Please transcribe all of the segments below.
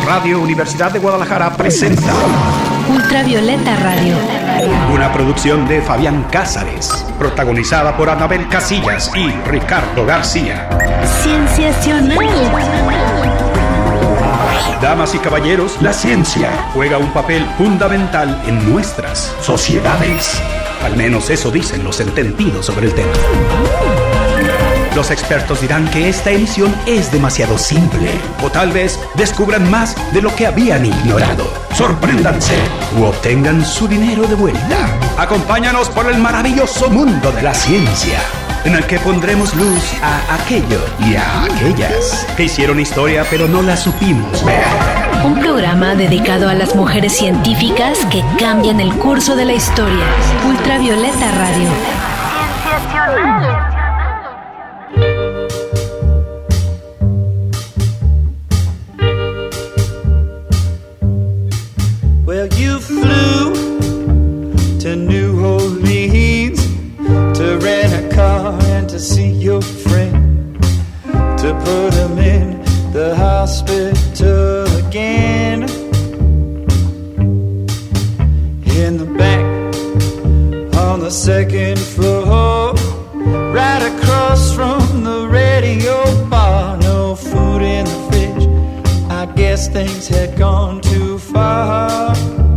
Radio Universidad de Guadalajara presenta Ultravioleta Radio, una producción de Fabián Cázares, protagonizada por Anabel Casillas y Ricardo García. Cienciacional. Damas y caballeros, la ciencia juega un papel fundamental en nuestras sociedades. Al menos eso dicen los entendidos sobre el tema. Los expertos dirán que esta emisión es demasiado simple, o tal vez descubran más de lo que habían ignorado. Sorpréndanse u obtengan su dinero de vuelta. Acompáñanos por el maravilloso mundo de la ciencia, en el que pondremos luz a aquello y a aquellas que hicieron historia pero no la supimos ver. Un programa dedicado a las mujeres científicas que cambian el curso de la historia. Ultravioleta Radio. Cienciacional. Well, you flew to New Orleans to rent a car and to see your friend, to put him in the hospital again. In the back, on the second floor, right across from the radio bar. No food in the fridge, I guess things had gone too far.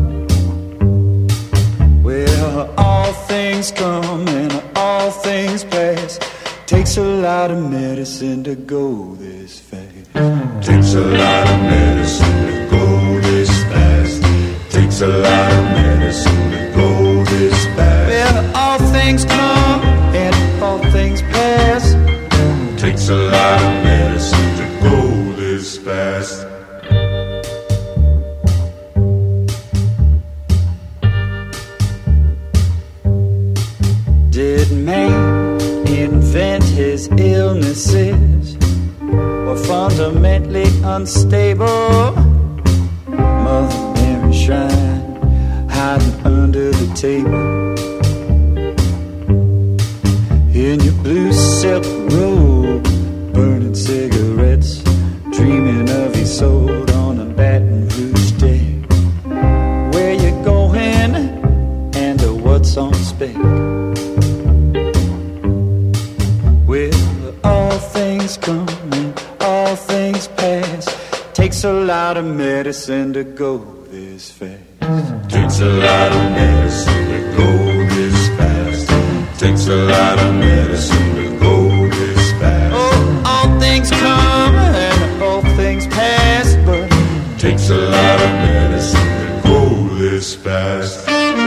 Well, all things come and all things pass. Takes a lot of medicine to go this fast. Takes a lot of medicine to go this fast. Takes a lot of medicine to go this fast. Well, all things come and all things pass. Takes a lot of medicine to go this fast. Did man invent his illnesses, or fundamentally unstable? Mother Mary shrine hiding under the table. In your blue silk robe, burning cigarettes, dreaming of your soul on a Baton Rouge day. Where you going and what's on spec? Well, all things come and all things pass. Takes a lot of medicine to go this fast. Takes a lot of medicine to go this fast. Takes a lot of medicine to go this fast. Oh, all things come and all things pass, but takes a lot of medicine to go this fast.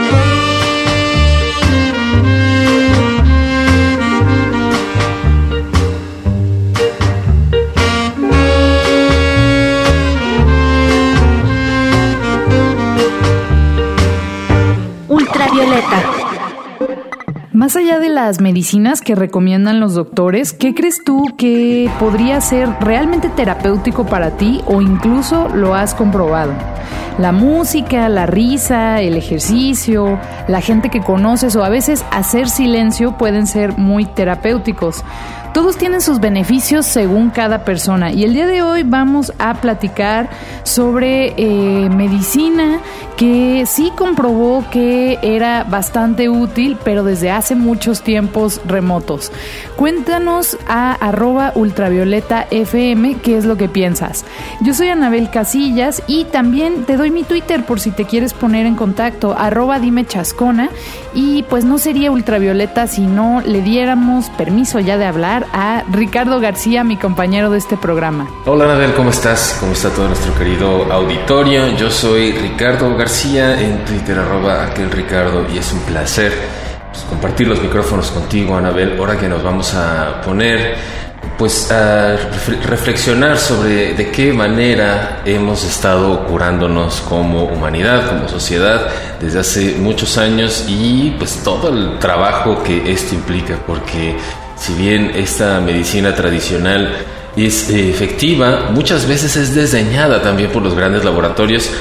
Ultravioleta. Más allá de las medicinas que recomiendan los doctores, ¿qué crees tú que podría ser realmente terapéutico para ti o incluso lo has comprobado? La música, la risa, el ejercicio, la gente que conoces o a veces hacer silencio pueden ser muy terapéuticos. Todos tienen sus beneficios según cada persona y el día de hoy vamos a platicar sobre medicina que sí comprobó que era bastante útil, pero desde hace muchos tiempos remotos. Cuéntanos a @ultravioletafm qué es lo que piensas. Yo soy Anabel Casillas y también te doy mi Twitter por si te quieres poner en contacto, @dimechascona, y pues no sería Ultravioleta si no le diéramos permiso ya de hablar a Ricardo García, mi compañero de este programa. Hola Anabel, ¿cómo estás? ¿Cómo está todo nuestro querido auditorio? Yo soy Ricardo García, en Twitter @aquelricardo, y es un placer compartir los micrófonos contigo, Anabel, ahora que nos vamos a poner pues a reflexionar sobre de qué manera hemos estado curándonos como humanidad, como sociedad desde hace muchos años, y pues todo el trabajo que esto implica, porque si bien esta medicina tradicional es efectiva, muchas veces es desdeñada también por los grandes laboratorios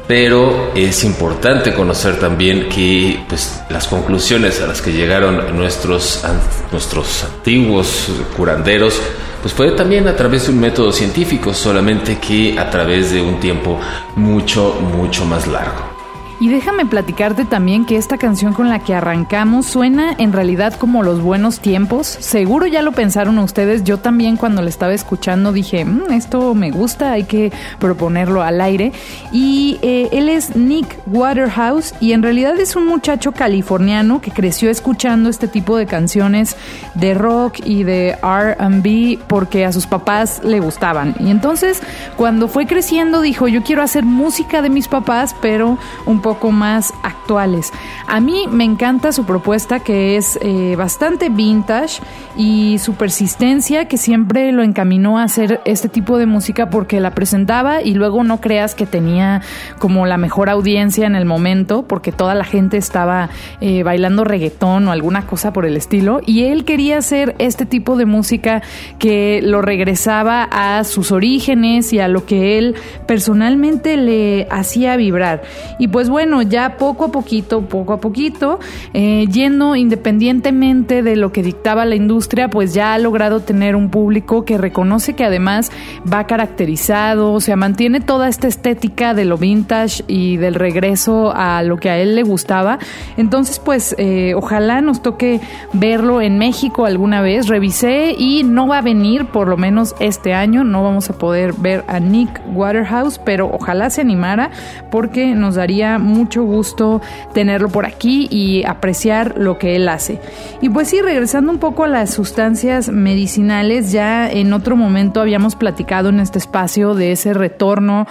pero es importante conocer también que pues, las conclusiones a las que llegaron nuestros antiguos curanderos pues fue también a través de un método científico, solamente que a través de un tiempo mucho, mucho más largo. Y déjame platicarte también que esta canción con la que arrancamos suena en realidad como los buenos tiempos. Seguro ya lo pensaron ustedes. Yo también cuando la estaba escuchando dije, esto me gusta, hay que proponerlo al aire. Y él es Nick Waterhouse y en realidad es un muchacho californiano que creció escuchando este tipo de canciones de rock y de R&B porque a sus papás le gustaban. Y entonces cuando fue creciendo dijo, yo quiero hacer música de mis papás, pero un poco más actuales. A mí me encanta su propuesta, que es bastante vintage, y su persistencia, que siempre lo encaminó a hacer este tipo de música porque la presentaba y luego no creas que tenía como la mejor audiencia en el momento porque toda la gente estaba bailando reggaetón o alguna cosa por el estilo, y él quería hacer este tipo de música que lo regresaba a sus orígenes y a lo que él personalmente le hacía vibrar. Y pues bueno, ya poco a poquito, yendo independientemente de lo que dictaba la industria, pues ya ha logrado tener un público que reconoce que además va caracterizado, o sea, mantiene toda esta estética de lo vintage y del regreso a lo que a él le gustaba. Entonces, pues, ojalá nos toque verlo en México alguna vez. Revisé y no va a venir, por lo menos este año, no vamos a poder ver a Nick Waterhouse, pero ojalá se animara porque nos daría mucho gusto tenerlo por aquí y apreciar lo que él hace. Y pues sí, regresando un poco a las sustancias medicinales, ya en otro momento habíamos platicado en este espacio de ese retorno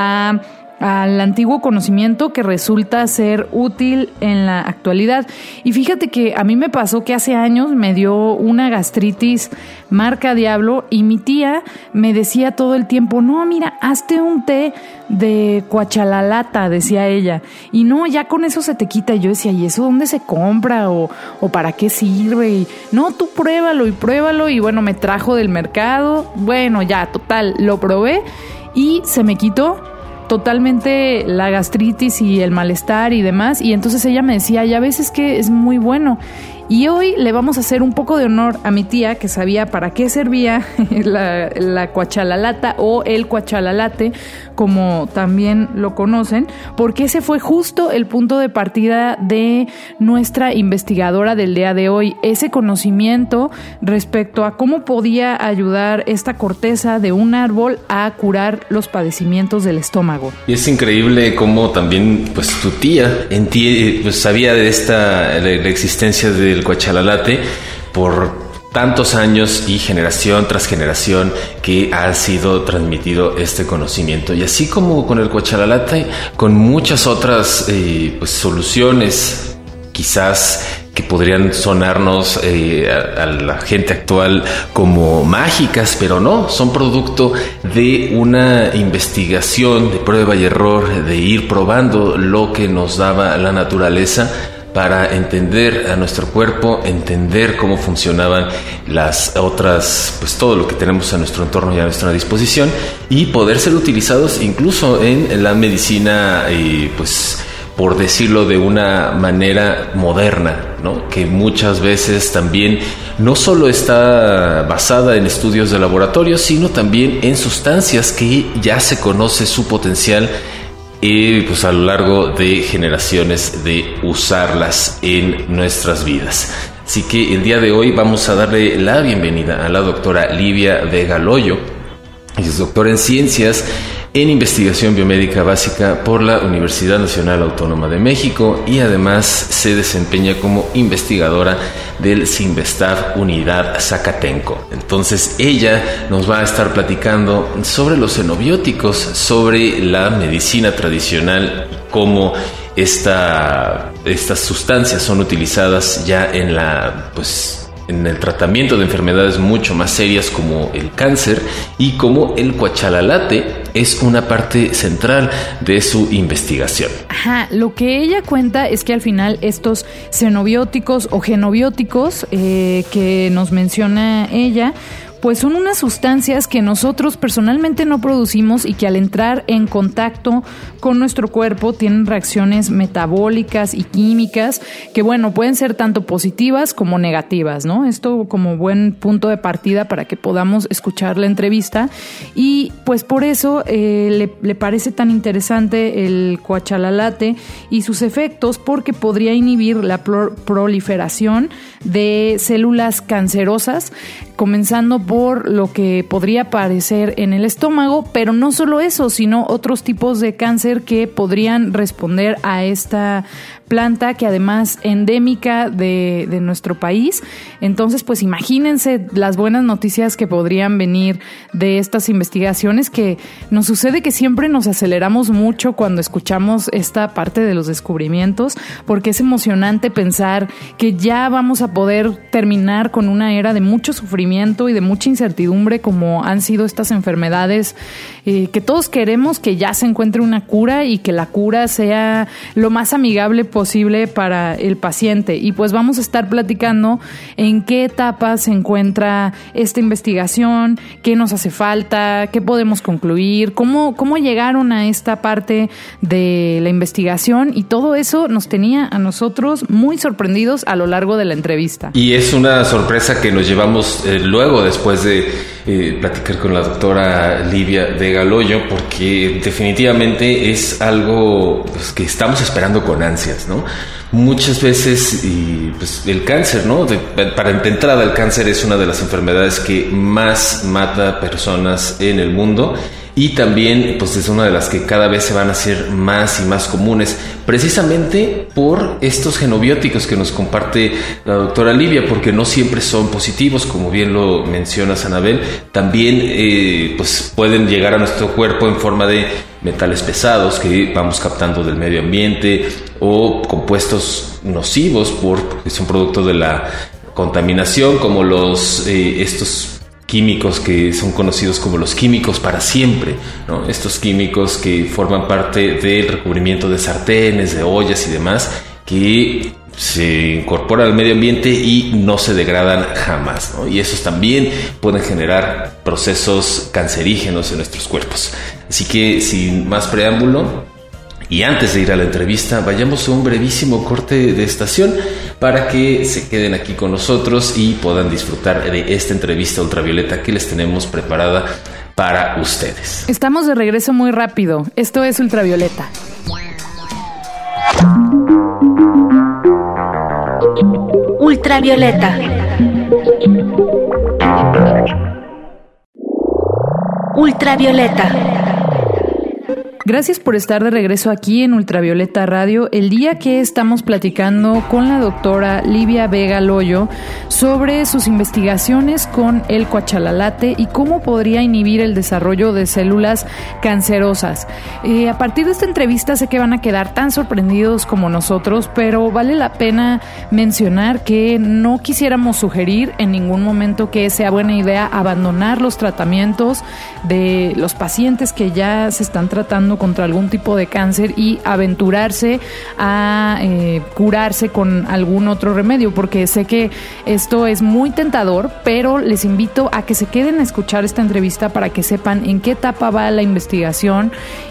al antiguo conocimiento que resulta ser útil en la actualidad. Y fíjate que a mí me pasó que hace años me dio una gastritis marca diablo y mi tía me decía todo el tiempo, no, mira, hazte un té de cuachalalata, decía ella, y no, ya con eso se te quita. Y yo decía, ¿y eso dónde se compra? ¿O para qué sirve? Y no, tú pruébalo, y bueno, me trajo del mercado. Bueno, ya, total, lo probé y se me quitó totalmente la gastritis y el malestar y demás. Y entonces ella me decía, ya ves, es que es muy bueno. Y hoy le vamos a hacer un poco de honor a mi tía, que sabía para qué servía la cuachalalata o el cuachalalate, como también lo conocen, porque ese fue justo el punto de partida de nuestra investigadora del día de hoy, ese conocimiento respecto a cómo podía ayudar esta corteza de un árbol a curar los padecimientos del estómago. Y es increíble cómo también pues tu tía pues, sabía de la existencia del cuachalalate por tantos años y generación tras generación que ha sido transmitido este conocimiento. Y así como con el cuachalalate, con muchas otras pues soluciones quizás que podrían sonarnos a la gente actual como mágicas, pero no, son producto de una investigación de prueba y error, de ir probando lo que nos daba la naturaleza para entender a nuestro cuerpo, entender cómo funcionaban las otras, pues todo lo que tenemos a nuestro entorno y a nuestra disposición, y poder ser utilizados incluso en la medicina, pues por decirlo de una manera moderna, ¿no? Que muchas veces también no solo está basada en estudios de laboratorio, sino también en sustancias que ya se conoce su potencial pues a lo largo de generaciones de usarlas en nuestras vidas. Así que el día de hoy vamos a darle la bienvenida a la doctora Livia Vega Loyo. Ella es doctora en Ciencias en Investigación Biomédica Básica por la Universidad Nacional Autónoma de México y además se desempeña como investigadora del CINVESTAB Unidad Zacatenco. Entonces ella nos va a estar platicando sobre los xenobióticos, sobre la medicina tradicional, cómo estas sustancias son utilizadas ya en el tratamiento de enfermedades mucho más serias como el cáncer, y como el cuachalalate es una parte central de su investigación. Ajá, lo que ella cuenta es que al final estos xenobióticos o genobióticos que nos menciona ella, pues son unas sustancias que nosotros personalmente no producimos y que al entrar en contacto con nuestro cuerpo tienen reacciones metabólicas y químicas que, bueno, pueden ser tanto positivas como negativas, ¿no? Esto como buen punto de partida para que podamos escuchar la entrevista. Y pues por eso le parece tan interesante el cuachalalate y sus efectos, porque podría inhibir la proliferación de células cancerosas, comenzando por lo que podría aparecer en el estómago, pero no solo eso, sino otros tipos de cáncer que podrían responder a esta planta, que además endémica de nuestro país. Entonces, pues imagínense las buenas noticias que podrían venir de estas investigaciones, que nos sucede que siempre nos aceleramos mucho cuando escuchamos esta parte de los descubrimientos, porque es emocionante pensar que ya vamos a poder terminar con una era de mucho sufrimiento y de mucha incertidumbre, como han sido estas enfermedades, que todos queremos que ya se encuentre una cura y que la cura sea lo más amigable posible para el paciente. Y pues vamos a estar platicando en qué etapa se encuentra esta investigación, qué nos hace falta, qué podemos concluir, cómo llegaron a esta parte de la investigación, y todo eso nos tenía a nosotros muy sorprendidos a lo largo de la entrevista. Y es una sorpresa que nos llevamos luego, después de platicar con la doctora Livia Vega Loyo, porque definitivamente es algo pues, que estamos esperando con ansias, ¿no? Muchas veces pues, el cáncer, ¿no? Para entrada, el cáncer es una de las enfermedades que más mata personas en el mundo, y también pues es una de las que cada vez se van a hacer más y más comunes, precisamente por estos genobióticos que nos comparte la doctora Livia, porque no siempre son positivos, como bien lo mencionas, Anabel. También pues pueden llegar a nuestro cuerpo en forma de metales pesados que vamos captando del medio ambiente, o compuestos nocivos porque son producto de la contaminación, como estos químicos que son conocidos como los químicos para siempre, ¿no? Estos químicos que forman parte del recubrimiento de sartenes, de ollas y demás, que se incorporan al medio ambiente y no se degradan jamás, ¿no? Y esos también pueden generar procesos cancerígenos en nuestros cuerpos. Así que, sin más preámbulo, y antes de ir a la entrevista, vayamos a un brevísimo corte de estación para que se queden aquí con nosotros y puedan disfrutar de esta entrevista ultravioleta que les tenemos preparada para ustedes. Estamos de regreso muy rápido. Esto es Ultravioleta. Ultravioleta. Ultravioleta. Gracias por estar de regreso aquí en Ultravioleta Radio, el día que estamos platicando con la doctora Livia Vega Loyo sobre sus investigaciones con el cuachalalate y cómo podría inhibir el desarrollo de células cancerosas. A partir de esta entrevista sé que van a quedar tan sorprendidos como nosotros, pero vale la pena mencionar que no quisiéramos sugerir en ningún momento que sea buena idea abandonar los tratamientos de los pacientes que ya se están tratando contra algún tipo de cáncer y aventurarse a curarse con algún otro remedio, porque sé que esto es muy tentador, pero les invito a que se queden a escuchar esta entrevista para que sepan en qué etapa va la investigación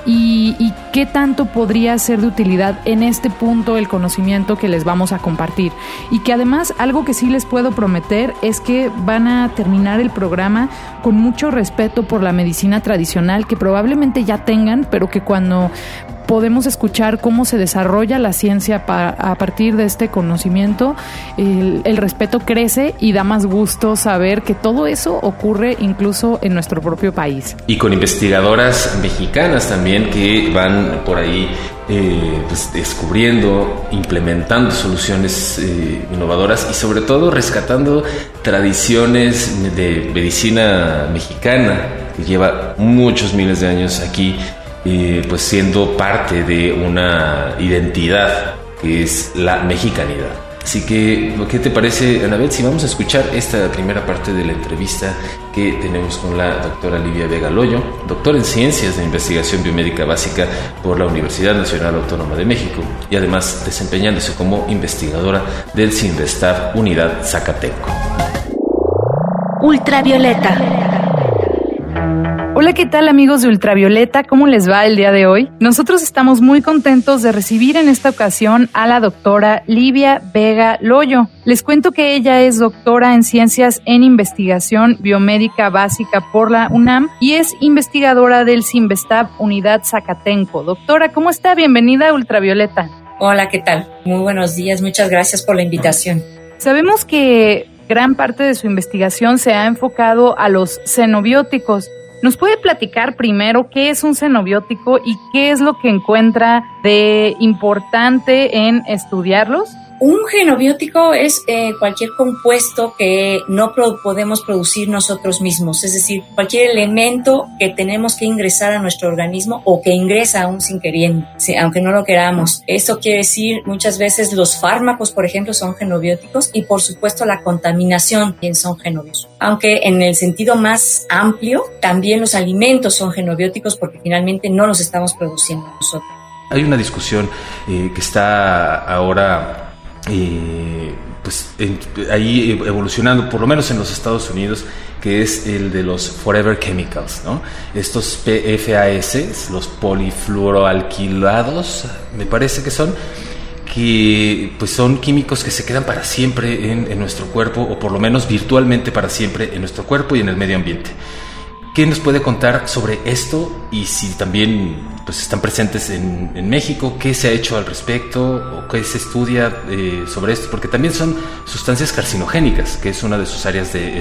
y qué tanto podría ser de utilidad en este punto el conocimiento que les vamos a compartir. Y que además, algo que sí les puedo prometer es que van a terminar el programa con mucho respeto por la medicina tradicional, que probablemente ya tengan, pero que cuando podemos escuchar cómo se desarrolla la ciencia a partir de este conocimiento, el respeto crece y da más gusto saber que todo eso ocurre incluso en nuestro propio país. Y con investigadoras mexicanas también que van por ahí pues descubriendo, implementando soluciones innovadoras y sobre todo rescatando tradiciones de medicina mexicana que lleva muchos miles de años aquí, pues siendo parte de una identidad que es la mexicanidad. Así que, ¿qué te parece, Anabel, si vamos a escuchar esta primera parte de la entrevista que tenemos con la doctora Livia Vega Loyo, doctora en Ciencias de Investigación Biomédica Básica por la Universidad Nacional Autónoma de México y además desempeñándose como investigadora del CINVESTAB Unidad Zacateco? Ultravioleta. Hola, ¿qué tal amigos de Ultravioleta? ¿Cómo les va el día de hoy? Nosotros estamos muy contentos de recibir en esta ocasión a la doctora Livia Vega Loyo. Les cuento que ella es doctora en Ciencias en Investigación Biomédica Básica por la UNAM y es investigadora del CINVESTAB Unidad Zacatenco. Doctora, ¿cómo está? Bienvenida a Ultravioleta. Hola, ¿qué tal? Muy buenos días, muchas gracias por la invitación. Sabemos que gran parte de su investigación se ha enfocado a los xenobióticos. ¿Nos puede platicar primero qué es un xenobiótico y qué es lo que encuentra de importante en estudiarlos? Un xenobiótico es cualquier compuesto que no podemos producir nosotros mismos, es decir, cualquier elemento que tenemos que ingresar a nuestro organismo o que ingresa aún sin queriendo, aunque no lo queramos. Esto quiere decir muchas veces los fármacos, por ejemplo, son xenobióticos y por supuesto la contaminación también son xenobióticos. Aunque en el sentido más amplio, también los alimentos son xenobióticos porque finalmente no los estamos produciendo nosotros. Hay una discusión que está ahora ahí evolucionando, por lo menos en los Estados Unidos, que es el de los Forever Chemicals, ¿no? Estos PFAS, los polifluoroalquilados, me parece que son químicos que se quedan para siempre en nuestro cuerpo, o por lo menos virtualmente para siempre en nuestro cuerpo y en el medio ambiente. ¿Qué nos puede contar sobre esto y si también están presentes en México? ¿Qué se ha hecho al respecto o qué se estudia sobre esto? Porque también son sustancias carcinogénicas, que es una de sus áreas de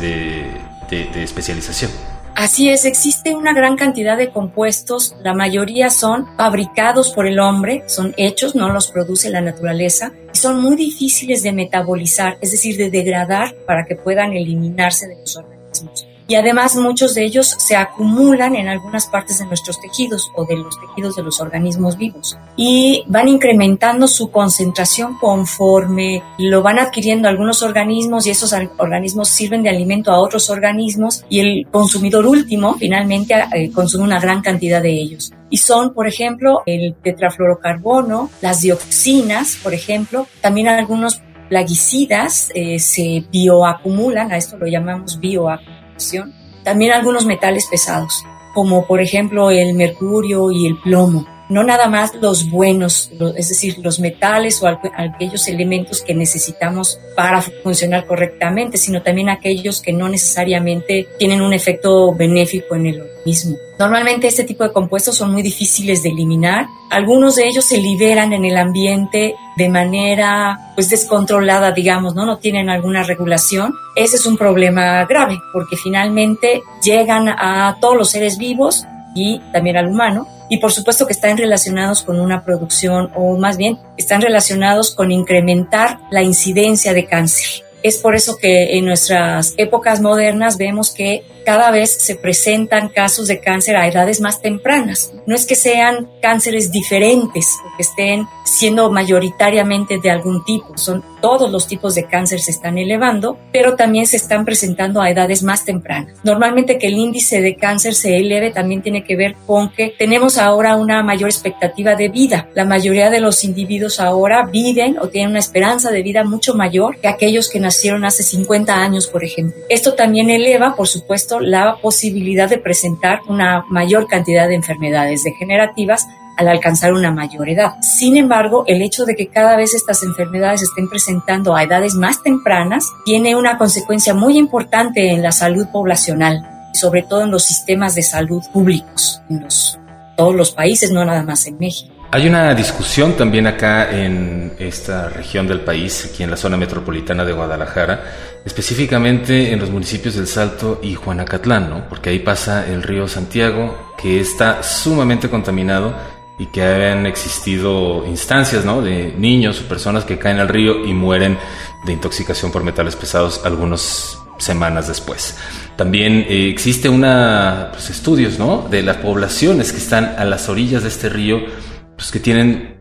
especialización. Así es, existe una gran cantidad de compuestos, la mayoría son fabricados por el hombre, son hechos, no los produce la naturaleza, y son muy difíciles de metabolizar, es decir, de degradar para que puedan eliminarse de los organismos. Y además muchos de ellos se acumulan en algunas partes de nuestros tejidos o de los tejidos de los organismos vivos y van incrementando su concentración conforme lo van adquiriendo algunos organismos y esos organismos sirven de alimento a otros organismos y el consumidor último finalmente consume una gran cantidad de ellos. Y son, por ejemplo, el tetrafluorocarbono, las dioxinas, por ejemplo, también algunos plaguicidas se bioacumulan, a esto lo llamamos bioacumulación. También algunos metales pesados, como por ejemplo el mercurio y el plomo. No nada más los buenos, es decir, los metales o aquellos elementos que necesitamos para funcionar correctamente, sino también aquellos que no necesariamente tienen un efecto benéfico en el organismo. Normalmente este tipo de compuestos son muy difíciles de eliminar. Algunos de ellos se liberan en el ambiente de manera descontrolada, digamos, no tienen alguna regulación. Ese es un problema grave porque finalmente llegan a todos los seres vivos y también al humano. Y por supuesto que están relacionados con una producción, o más bien están relacionados con incrementar la incidencia de cáncer. Es por eso que en nuestras épocas modernas vemos que cada vez se presentan casos de cáncer a edades más tempranas. No es que sean cánceres diferentes o que estén siendo mayoritariamente de algún tipo. Todos los tipos de cáncer se están elevando, pero también se están presentando a edades más tempranas. Normalmente que el índice de cáncer se eleve también tiene que ver con que tenemos ahora una mayor expectativa de vida. La mayoría de los individuos ahora viven o tienen una esperanza de vida mucho mayor que aquellos que nacieron hace 50 años, por ejemplo. Esto también eleva, por supuesto, la posibilidad de presentar una mayor cantidad de enfermedades degenerativas al alcanzar una mayor edad. Sin embargo, el hecho de que cada vez estas enfermedades se estén presentando a edades más tempranas tiene una consecuencia muy importante en la salud poblacional, sobre todo en los sistemas de salud públicos en todos los países, no nada más en México. Hay una discusión también acá en esta región del país, aquí en la zona metropolitana de Guadalajara, específicamente en los municipios del Salto y Juanacatlán, ¿no? Porque ahí pasa el río Santiago, que está sumamente contaminado y que han existido instancias, ¿no?, de niños o personas que caen al río y mueren de intoxicación por metales pesados algunas semanas después. También existe estudios, ¿no?, de las poblaciones que están a las orillas de este río, que tienen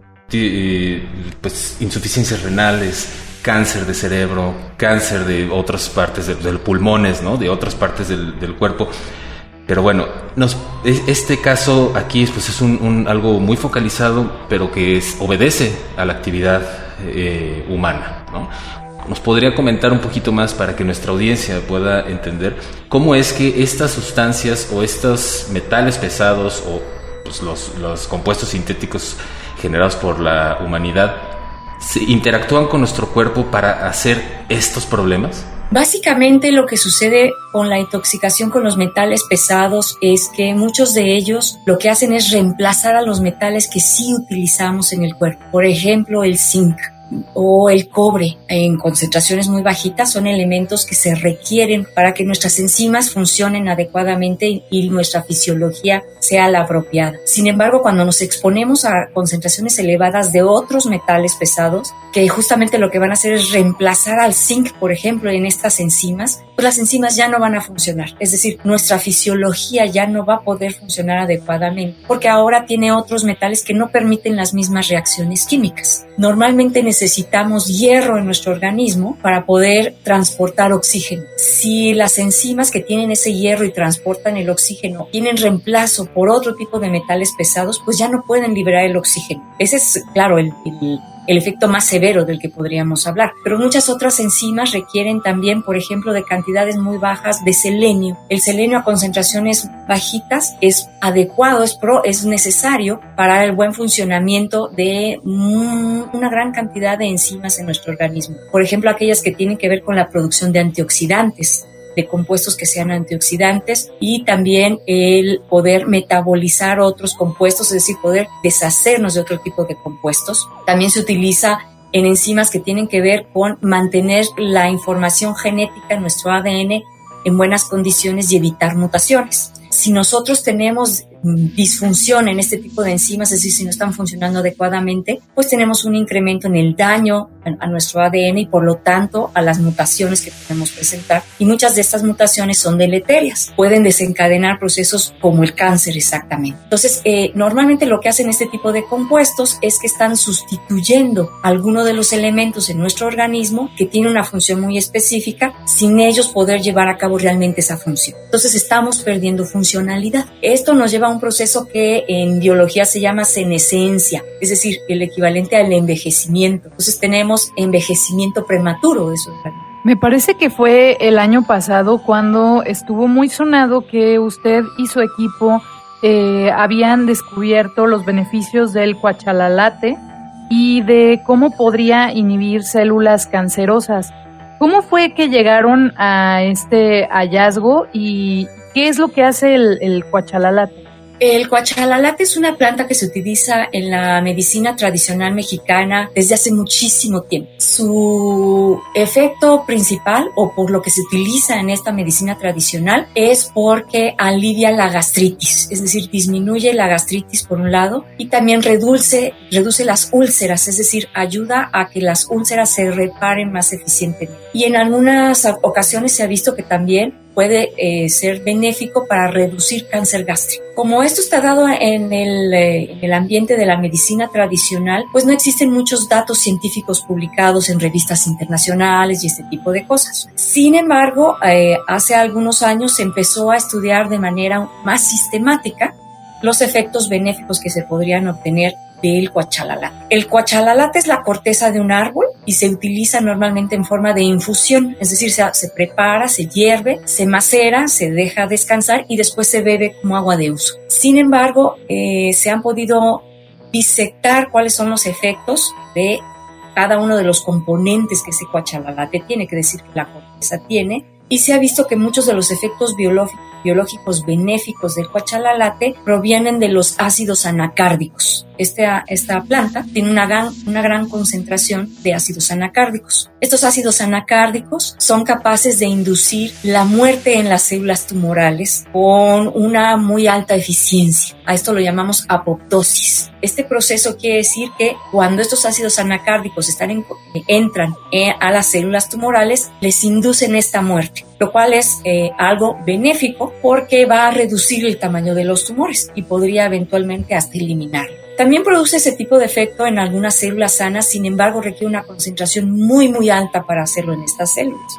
insuficiencias renales, cáncer de cerebro, cáncer de otras partes de los pulmones, ¿no?, de otras partes del cuerpo. Pero bueno, este caso aquí es algo muy focalizado, pero que obedece a la actividad humana, ¿no? ¿Nos podría comentar un poquito más para que nuestra audiencia pueda entender cómo es que estas sustancias o estos metales pesados o pues, los compuestos sintéticos generados por la humanidad interactúan con nuestro cuerpo para hacer estos problemas? Básicamente lo que sucede con la intoxicación con los metales pesados es que muchos de ellos lo que hacen es reemplazar a los metales que sí utilizamos en el cuerpo. Por ejemplo, el zinc o el cobre en concentraciones muy bajitas son elementos que se requieren para que nuestras enzimas funcionen adecuadamente y nuestra fisiología sea la apropiada. Sin embargo, cuando nos exponemos a concentraciones elevadas de otros metales pesados, que justamente lo que van a hacer es reemplazar al zinc, por ejemplo, en estas enzimas, pues las enzimas ya no van a funcionar. Es decir, nuestra fisiología ya no va a poder funcionar adecuadamente porque ahora tiene otros metales que no permiten las mismas reacciones químicas. Normalmente necesitamos hierro en nuestro organismo para poder transportar oxígeno. Si las enzimas que tienen ese hierro y transportan el oxígeno tienen reemplazo por otro tipo de metales pesados, pues ya no pueden liberar el oxígeno. Ese es, claro, el efecto más severo del que podríamos hablar. Pero muchas otras enzimas requieren también, por ejemplo, de cantidades muy bajas de selenio. El selenio a concentraciones bajitas es adecuado, es necesario para el buen funcionamiento de una gran cantidad de enzimas en nuestro organismo. Por ejemplo, aquellas que tienen que ver con la producción de antioxidantes, de compuestos que sean antioxidantes, y también el poder metabolizar otros compuestos, es decir, poder deshacernos de otro tipo de compuestos. También se utiliza en enzimas que tienen que ver con mantener la información genética en nuestro ADN en buenas condiciones y evitar mutaciones. Si nosotros tenemos disfunción en este tipo de enzimas, es decir, si no están funcionando adecuadamente, pues tenemos un incremento en el daño a nuestro ADN y por lo tanto a las mutaciones que podemos presentar. Y muchas de estas mutaciones son deleterias, pueden desencadenar procesos como el cáncer exactamente. Entonces, normalmente lo que hacen este tipo de compuestos es que están sustituyendo alguno de los elementos en nuestro organismo que tiene una función muy específica, sin ellos poder llevar a cabo realmente esa función. Entonces, estamos perdiendo funcionalidad. Esto nos lleva a un proceso que en biología se llama senescencia, es decir, el equivalente al envejecimiento. Entonces tenemos envejecimiento prematuro de su organismo. Me parece que fue el año pasado cuando estuvo muy sonado que usted y su equipo habían descubierto los beneficios del cuachalalate y de cómo podría inhibir células cancerosas. ¿Cómo fue que llegaron a este hallazgo y qué es lo que hace el cuachalalate? El cuachalalate es una planta que se utiliza en la medicina tradicional mexicana desde hace muchísimo tiempo. Su efecto principal, o por lo que se utiliza en esta medicina tradicional, es porque alivia la gastritis, es decir, disminuye la gastritis por un lado y también reduce las úlceras, es decir, ayuda a que las úlceras se reparen más eficientemente. Y en algunas ocasiones se ha visto que también puede ser benéfico para reducir cáncer gástrico. Como esto está dado en el ambiente de la medicina tradicional, pues no existen muchos datos científicos publicados en revistas internacionales y este tipo de cosas. Sin embargo, hace algunos años se empezó a estudiar de manera más sistemática los efectos benéficos que se podrían obtener del cuachalalate. El cuachalalate es la corteza de un árbol y se utiliza normalmente en forma de infusión, es decir, se prepara, se hierve, se macera, se deja descansar y después se bebe como agua de uso. Sin embargo, se han podido disectar cuáles son los efectos de cada uno de los componentes que ese cuachalalate tiene, que decir que la corteza tiene, y se ha visto que muchos de los efectos biológicos benéficos del cuachalalate provienen de los ácidos anacárdicos. Esta planta tiene una gran concentración de ácidos anacárdicos. Estos ácidos anacárdicos son capaces de inducir la muerte en las células tumorales con una muy alta eficiencia. A esto lo llamamos apoptosis. Este proceso quiere decir que cuando estos ácidos anacárdicos entran a las células tumorales, les inducen esta muerte, lo cual es algo benéfico porque va a reducir el tamaño de los tumores y podría eventualmente hasta eliminarlo. También produce ese tipo de efecto en algunas células sanas, sin embargo requiere una concentración muy muy alta para hacerlo en estas células.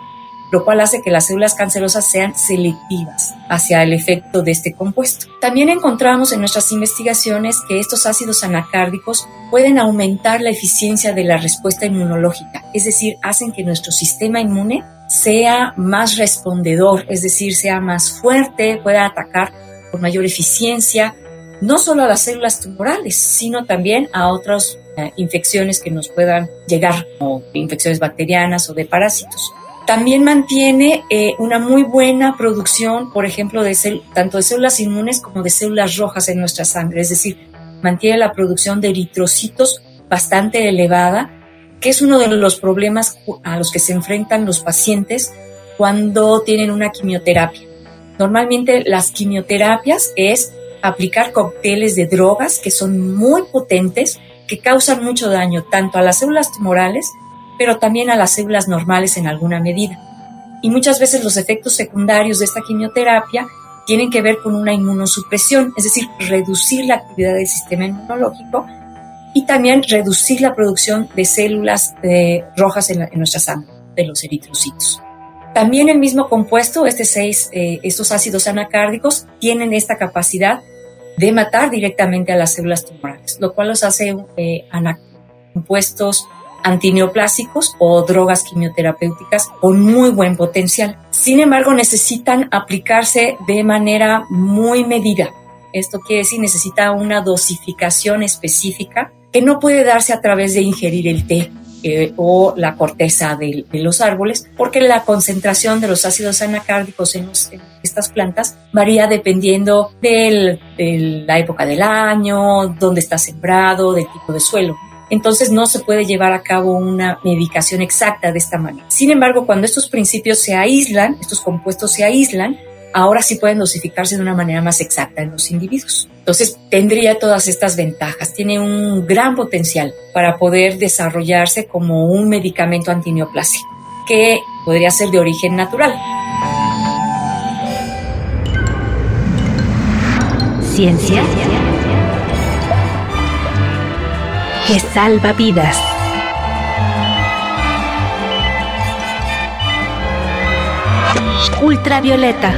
lo cual hace que las células cancerosas sean selectivas hacia el efecto de este compuesto. También encontramos en nuestras investigaciones que estos ácidos anacárdicos pueden aumentar la eficiencia de la respuesta inmunológica, es decir, hacen que nuestro sistema inmune sea más respondedor, es decir, sea más fuerte, pueda atacar con mayor eficiencia, no solo a las células tumorales, sino también a otras infecciones que nos puedan llegar, como infecciones bacterianas o de parásitos. También mantiene una muy buena producción, por ejemplo, tanto de células inmunes como de células rojas en nuestra sangre, es decir, mantiene la producción de eritrocitos bastante elevada, que es uno de los problemas a los que se enfrentan los pacientes cuando tienen una quimioterapia. Normalmente las quimioterapias es aplicar cócteles de drogas que son muy potentes, que causan mucho daño tanto a las células tumorales, pero también a las células normales en alguna medida. Y muchas veces los efectos secundarios de esta quimioterapia tienen que ver con una inmunosupresión, es decir, reducir la actividad del sistema inmunológico y también reducir la producción de células rojas en nuestra sangre, de los eritrocitos. También el mismo compuesto, estos ácidos anacárdicos, tienen esta capacidad de matar directamente a las células tumorales, lo cual los hace compuestos antineoplásicos o drogas quimioterapéuticas con muy buen potencial. Sin embargo, necesitan aplicarse de manera muy medida. Esto quiere decir, necesita una dosificación específica que no puede darse a través de ingerir el té o la corteza de los árboles, porque la concentración de los ácidos anacárdicos en estas plantas varía dependiendo de la época del año, dónde está sembrado, del tipo de suelo. Entonces no se puede llevar a cabo una medicación exacta de esta manera. Sin embargo, cuando estos principios se aíslan, estos compuestos se aíslan, ahora sí pueden dosificarse de una manera más exacta en los individuos. Entonces tendría todas estas ventajas. Tiene un gran potencial para poder desarrollarse como un medicamento antineoplásico que podría ser de origen natural. Ciencia que salva vidas. Ultravioleta.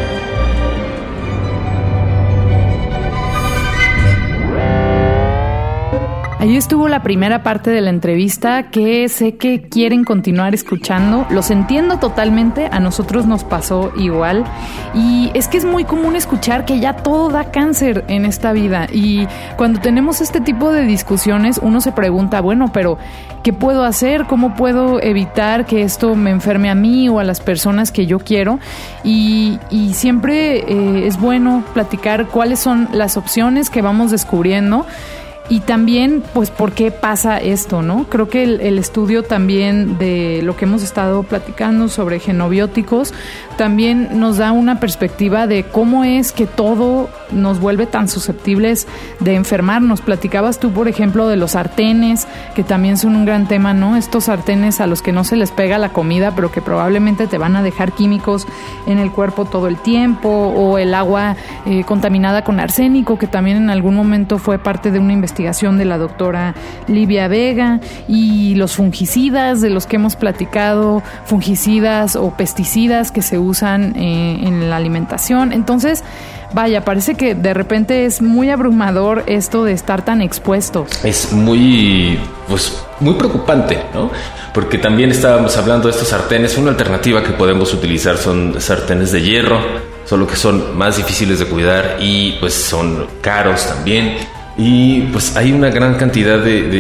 Ahí estuvo la primera parte de la entrevista que sé que quieren continuar escuchando. Los entiendo totalmente, a nosotros nos pasó igual. Y es que es muy común escuchar que ya todo da cáncer en esta vida. Y cuando tenemos este tipo de discusiones, uno se pregunta, bueno, pero ¿qué puedo hacer? ¿Cómo puedo evitar que esto me enferme a mí o a las personas que yo quiero? Y siempre es bueno platicar cuáles son las opciones que vamos descubriendo. Y también, pues, ¿por qué pasa esto, no? Creo que el estudio también de lo que hemos estado platicando sobre genobióticos también nos da una perspectiva de cómo es que todo nos vuelve tan susceptibles de enfermarnos. Platicabas tú, por ejemplo, de los sartenes, que también son un gran tema, ¿no? Estos sartenes a los que no se les pega la comida, pero que probablemente te van a dejar químicos en el cuerpo todo el tiempo, o el agua contaminada con arsénico, que también en algún momento fue parte de una investigación de la doctora Livia Vega, y los fungicidas de los que hemos platicado, fungicidas o pesticidas que se usan en la alimentación. Entonces, vaya, parece que de repente es muy abrumador esto de estar tan expuestos. Es muy preocupante, ¿no? Porque también estábamos hablando de estos sartenes. Una alternativa que podemos utilizar son sartenes de hierro, solo que son más difíciles de cuidar y pues son caros también. Y pues hay una gran cantidad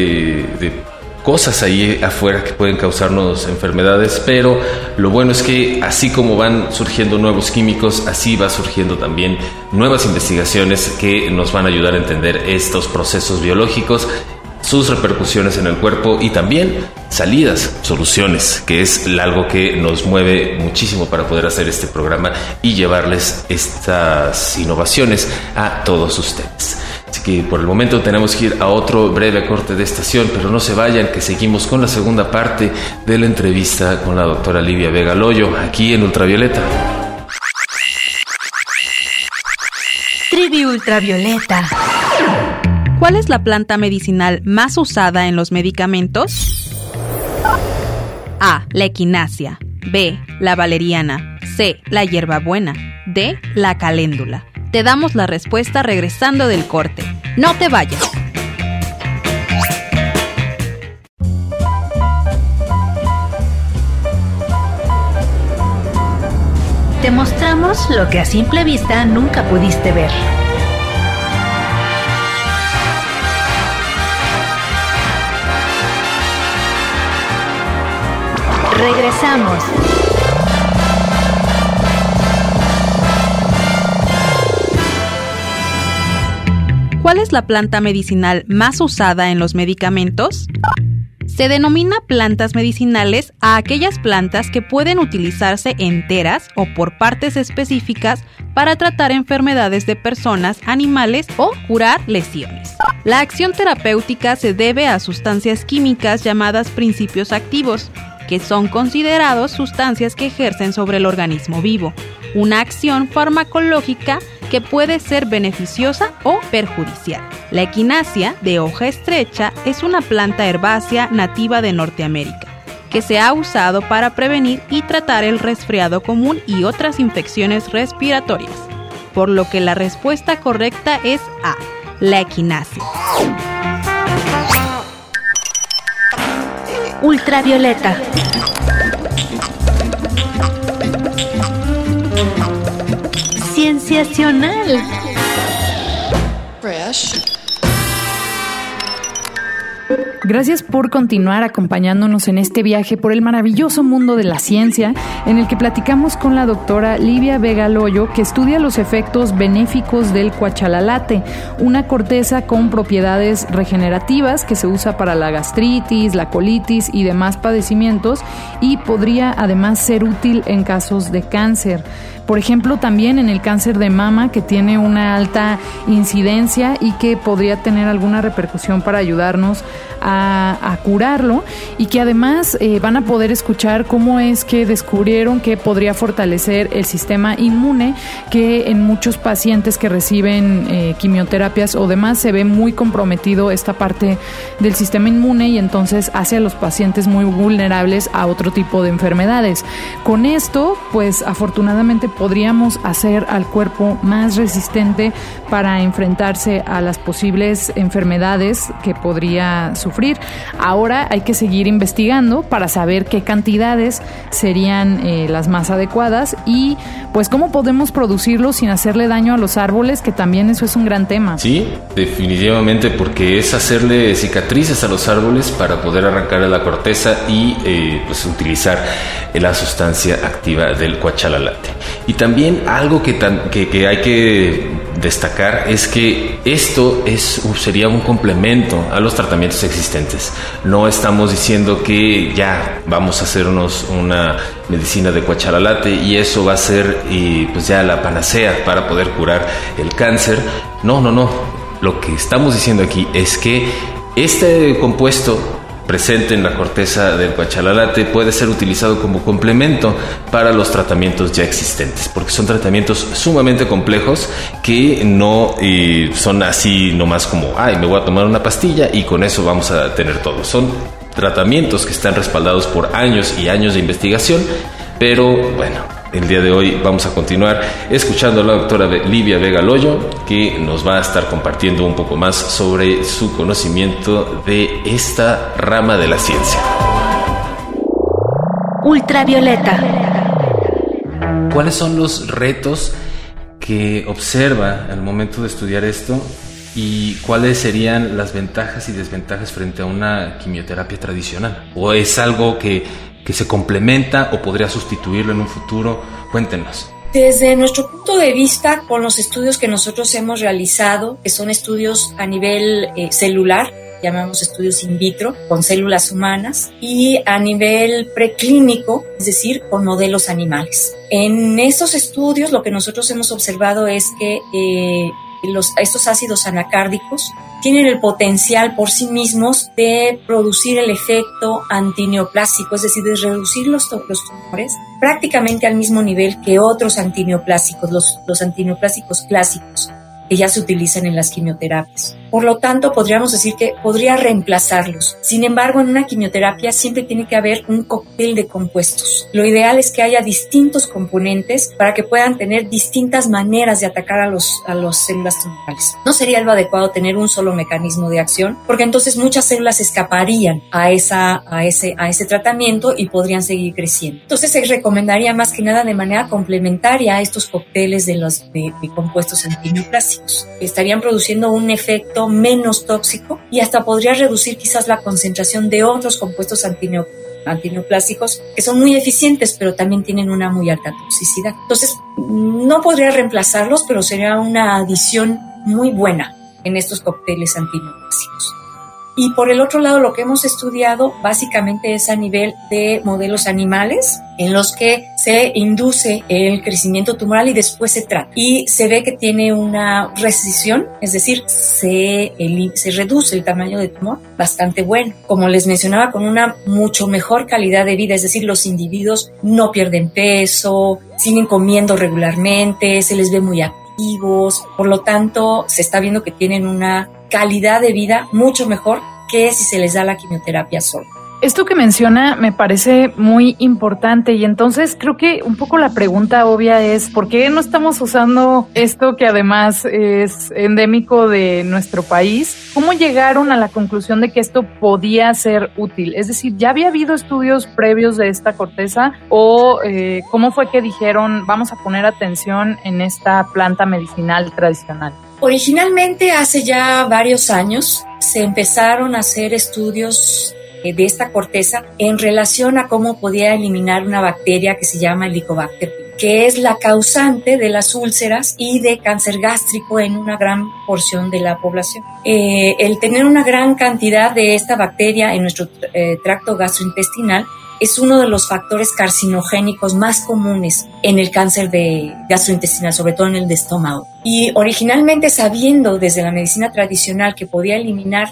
de cosas ahí afuera que pueden causarnos enfermedades, pero lo bueno es que así como van surgiendo nuevos químicos, así va surgiendo también nuevas investigaciones que nos van a ayudar a entender estos procesos biológicos, sus repercusiones en el cuerpo y también salidas, soluciones, que es algo que nos mueve muchísimo para poder hacer este programa y llevarles estas innovaciones a todos ustedes. Así que por el momento tenemos que ir a otro breve corte de estación, pero no se vayan, que seguimos con la segunda parte de la entrevista con la doctora Livia Vega Loyo, aquí en Ultravioleta. Trivi Ultravioleta. ¿Cuál es la planta medicinal más usada en los medicamentos? A. La equinacia. B, la valeriana, C, la hierbabuena, D, la caléndula. Te damos la respuesta regresando del corte. ¡No te vayas! Te mostramos lo que a simple vista nunca pudiste ver. Regresamos. ¿Cuál es la planta medicinal más usada en los medicamentos? Se denomina plantas medicinales a aquellas plantas que pueden utilizarse enteras o por partes específicas para tratar enfermedades de personas, animales o curar lesiones. La acción terapéutica se debe a sustancias químicas llamadas principios activos, que son considerados sustancias que ejercen sobre el organismo vivo una acción farmacológica que puede ser beneficiosa o perjudicial. La equinacia, de hoja estrecha, es una planta herbácea nativa de Norteamérica, que se ha usado para prevenir y tratar el resfriado común y otras infecciones respiratorias, por lo que la respuesta correcta es A, la equinacia. Ultravioleta. Cienciacional. Gracias por continuar acompañándonos en este viaje por el maravilloso mundo de la ciencia, en el que platicamos con la doctora Livia Vega Loyo, que estudia los efectos benéficos del cuachalalate, una corteza con propiedades regenerativas que se usa para la gastritis, la colitis y demás padecimientos, y podría además ser útil en casos de cáncer. Por ejemplo, también en el cáncer de mama, que tiene una alta incidencia y que podría tener alguna repercusión para ayudarnos a curarlo, y que además van a poder escuchar cómo es que descubrieron que podría fortalecer el sistema inmune, que en muchos pacientes que reciben quimioterapias o demás se ve muy comprometido esta parte del sistema inmune, y entonces hace a los pacientes muy vulnerables a otro tipo de enfermedades. Con esto, pues afortunadamente podríamos hacer al cuerpo más resistente para enfrentarse a las posibles enfermedades que podría sufrir. Ahora hay que seguir investigando para saber qué cantidades serían las más adecuadas y pues cómo podemos producirlo sin hacerle daño a los árboles, que también eso es un gran tema. Sí, definitivamente, porque es hacerle cicatrices a los árboles para poder arrancar la corteza y pues utilizar la sustancia activa del cuachalalate. Y también algo que hay que destacar es que esto sería un complemento a los tratamientos existentes. No estamos diciendo que ya vamos a hacernos una medicina de cuachalalate y eso va a ser pues ya la panacea para poder curar el cáncer. No. Lo que estamos diciendo aquí es que este compuesto presente en la corteza del cuachalalate puede ser utilizado como complemento para los tratamientos ya existentes, porque son tratamientos sumamente complejos que no son así nomás como, me voy a tomar una pastilla y con eso vamos a tener todo. Son tratamientos que están respaldados por años y años de investigación, pero bueno, el día de hoy vamos a continuar escuchando a la doctora Livia Vega Loyo, que nos va a estar compartiendo un poco más sobre su conocimiento de esta rama de la ciencia. Ultravioleta. ¿Cuáles son los retos que observa al momento de estudiar esto y cuáles serían las ventajas y desventajas frente a una quimioterapia tradicional? ¿O es algo que se complementa o podría sustituirlo en un futuro? Cuéntenos. Desde nuestro punto de vista, con los estudios que nosotros hemos realizado, que son estudios a nivel celular, llamamos estudios in vitro, con células humanas, y a nivel preclínico, es decir, con modelos animales. En estos estudios lo que nosotros hemos observado es que estos ácidos anacárdicos tienen el potencial por sí mismos de producir el efecto antineoplásico, es decir, de reducir los tumores prácticamente al mismo nivel que otros antineoplásicos, los antineoplásicos clásicos que ya se utilizan en las quimioterapias. Por lo tanto, podríamos decir que podría reemplazarlos. Sin embargo, en una quimioterapia siempre tiene que haber un cóctel de compuestos. Lo ideal es que haya distintos componentes para que puedan tener distintas maneras de atacar a los células tumorales. No sería lo adecuado tener un solo mecanismo de acción, porque entonces muchas células escaparían a ese tratamiento y podrían seguir creciendo. Entonces se recomendaría más que nada de manera complementaria a estos cócteles de compuestos antineoplásicos. Estarían produciendo un efecto menos tóxico y hasta podría reducir quizás la concentración de otros compuestos antineoplásicos que son muy eficientes, pero también tienen una muy alta toxicidad. Entonces, no podría reemplazarlos, pero sería una adición muy buena en estos cócteles antineoplásicos. Y por el otro lado, lo que hemos estudiado básicamente es a nivel de modelos animales en los que se induce el crecimiento tumoral y después se trata. Y se ve que tiene una rescisión, es decir, se reduce el tamaño del tumor bastante bueno. Como les mencionaba, con una mucho mejor calidad de vida, es decir, los individuos no pierden peso, siguen comiendo regularmente, se les ve muy activos. Por lo tanto, se está viendo que tienen una calidad de vida mucho mejor que si se les da la quimioterapia sola. Esto que menciona me parece muy importante y entonces creo que un poco la pregunta obvia es ¿por qué no estamos usando esto que además es endémico de nuestro país? ¿Cómo llegaron a la conclusión de que esto podía ser útil? Es decir, ¿ya había habido estudios previos de esta corteza o cómo fue que dijeron vamos a poner atención en esta planta medicinal tradicional? Originalmente, hace ya varios años, se empezaron a hacer estudios de esta corteza en relación a cómo podía eliminar una bacteria que se llama Helicobacter pylori, que es la causante de las úlceras y de cáncer gástrico en una gran porción de la población. El tener una gran cantidad de esta bacteria en nuestro tracto gastrointestinal es uno de los factores carcinogénicos más comunes en el cáncer gastrointestinal, sobre todo en el de estómago. Y originalmente, sabiendo desde la medicina tradicional que podía eliminar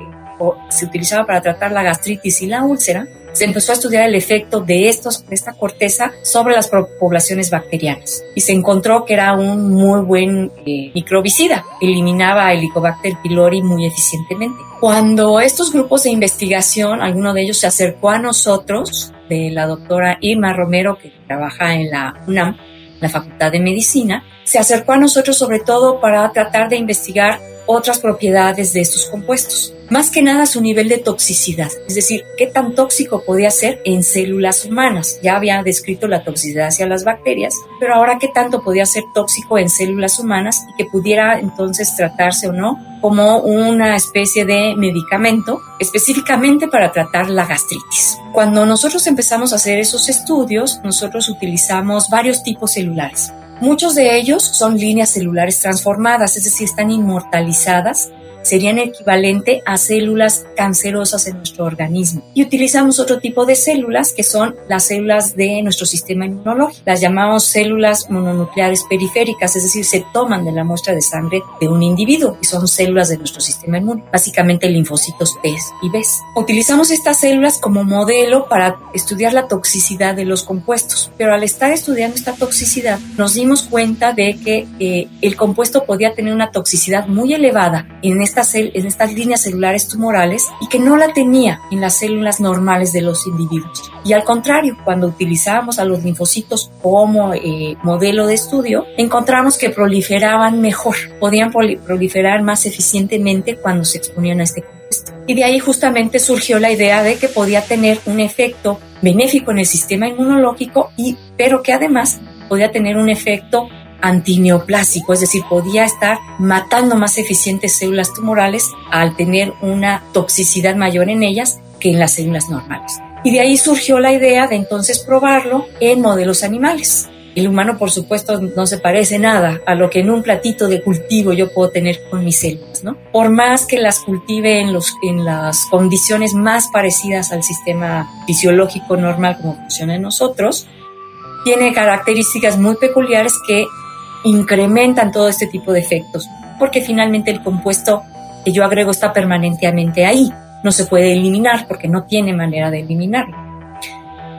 o se utilizaba para tratar la gastritis y la úlcera, se empezó a estudiar el efecto de esta corteza sobre las poblaciones bacterianas y se encontró que era un muy buen microbicida, eliminaba Helicobacter pylori muy eficientemente. Cuando estos grupos de investigación, alguno de ellos se acercó a nosotros, de la doctora Irma Romero, que trabaja en la UNAM, la Facultad de Medicina, se acercó a nosotros sobre todo para tratar de investigar otras propiedades de estos compuestos. Más que nada su nivel de toxicidad, es decir, qué tan tóxico podía ser en células humanas. Ya había descrito la toxicidad hacia las bacterias, pero ahora qué tanto podía ser tóxico en células humanas y que pudiera entonces tratarse o no como una especie de medicamento específicamente para tratar la gastritis. Cuando nosotros empezamos a hacer esos estudios, nosotros utilizamos varios tipos celulares. Muchos de ellos son líneas celulares transformadas, es decir, están inmortalizadas, serían equivalente a células cancerosas en nuestro organismo. Y utilizamos otro tipo de células que son las células de nuestro sistema inmunológico. Las llamamos células mononucleares periféricas, es decir, se toman de la muestra de sangre de un individuo y son células de nuestro sistema inmune, básicamente linfocitos T y B. Utilizamos estas células como modelo para estudiar la toxicidad de los compuestos, pero al estar estudiando esta toxicidad nos dimos cuenta de que el compuesto podía tener una toxicidad muy elevada en estas líneas celulares tumorales y que no la tenía en las células normales de los individuos. Y al contrario, cuando utilizábamos a los linfocitos como modelo de estudio, encontramos que proliferaban mejor, podían proliferar más eficientemente cuando se exponían a este compuesto. Y de ahí justamente surgió la idea de que podía tener un efecto benéfico en el sistema inmunológico, pero que además podía tener un efecto antineoplásico, es decir, podía estar matando más eficientes células tumorales al tener una toxicidad mayor en ellas que en las células normales. Y de ahí surgió la idea de entonces probarlo en modelos animales. El humano, por supuesto, no se parece nada a lo que en un platito de cultivo yo puedo tener con mis células, ¿no? Por más que las cultive en las condiciones más parecidas al sistema fisiológico normal como funciona en nosotros, tiene características muy peculiares que incrementan todo este tipo de efectos, porque finalmente el compuesto que yo agrego está permanentemente ahí, no se puede eliminar porque no tiene manera de eliminarlo.